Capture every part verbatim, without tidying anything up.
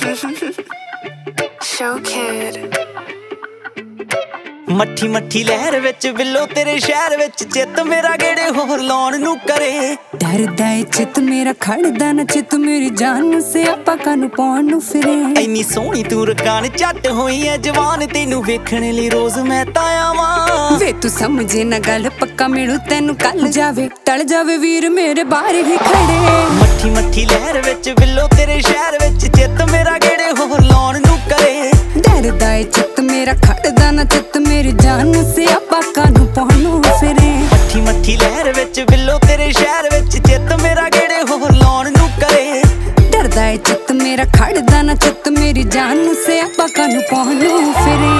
Show Kid मट्ठी मट्ठी लहर विच बिल्लो तेरे शहर विच चित मेरा गेड़े होर लाउण नू करे डरदा ए चित मेरा खड़दा ना चित मेरी जान से आपा कानू पाउण नू फिरे इन्नी सोहनी तू रकान झट होई ऐ जवान तेनू वेखण लई रोज मैं तां आवां वे तू समझे ना गल पक्का मिलू तेनू कल जावे टल जावे वीर मेरे बाहर ही खड़े मट्ठी मट्ठी लहर विच बिल्लो तेरे शहर विच चित मेरा गेड़े होर लाउण नू करे डरदा ए चित मेरा खड़दा ना चित मेरी जान से आपा कानू पाउण नू फिरे मट्ठी मट्ठी लहर विच बिल्लो तेरे शहर विच चित मेरा गेड़े होर लाउण नू करे डरदा ए चित मेरा खड़दा ना चित मेरी जान से आपा कानू पाउण नू फिरे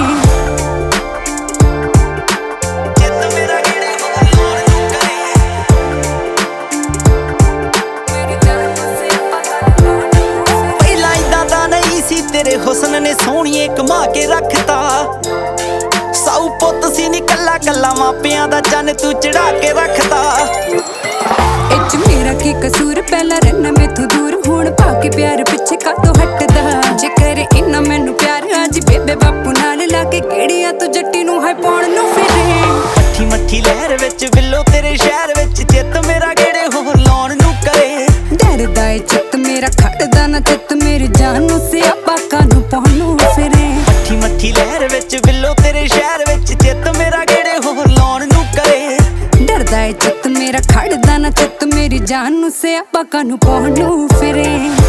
तेरे हुस्न ने सोहणीए कमा के रखता साऊ पुੱਤ सी नी कल्ला कल्ला मापियां दा चन तू चढ़ा के रखता इच मेरा की कसूर पहला रहना मैथों दूर हुण पाके प्यार पिछे कातों हटदा जे करे इन्ना मैनू प्यार आज बेबे बापू नाल लाके गेड़ियां तू जट्टी नू है पाउण नू फिरे मट्ठी मट्ठी लहर विच बिल्लो तेरे शहर विच चित मेरा गेड़े होर लाउण नू करे डरदा ए चित मेरा खड़दा ना चित मेरी जान से आपा कानू पाउण नू फिरे मट्ठी मट्ठी लहर विच बिल्लो तेरे शहर विच चित मेरा गेड़े होर लाउण नू करे डरदा ए चित मेरा खड़दा ना चित मेरी जान से आपा कानू पाउण नू फिरे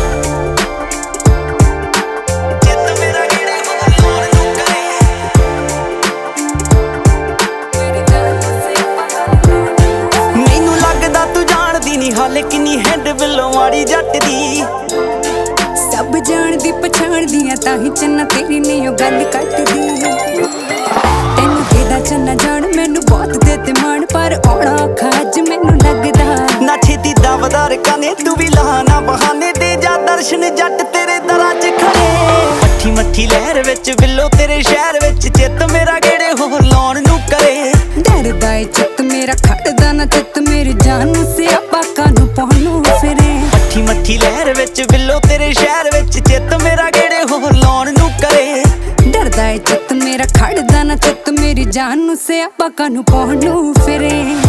हाले किन्नी हैंड बिल्लो माड़ी जट दी सब जान दी पछाण दियां ताही चन्ना तेरी नहीं ओ गल कटदी तेनू तेदा चन्ना जान मैनू बहुत देते मान पर औड़ा औखा अज मैनू लगदा ना छेती दावदार काने तू भी लाना बहाने दे जा दर्शन जट तेरे दरां च खड़े मट्ठी मट्ठी लहर विच बिल्लो तेरे शहर विच चित मेरा गेड़े होर लाउण नू करे डरदा ए चित मेरा खड़दा ना चित मेरी जान से आपा कानू पाउण नू फिरे मट्ठी मट्ठी लहर विच बिल्लो तेरे शहर विच चित मेरा गेड़े होर लाउण नू करे डरदा ए चित मेरा खड़दा ना चित मेरी जान से आपा कानू पाउण नू फिरे।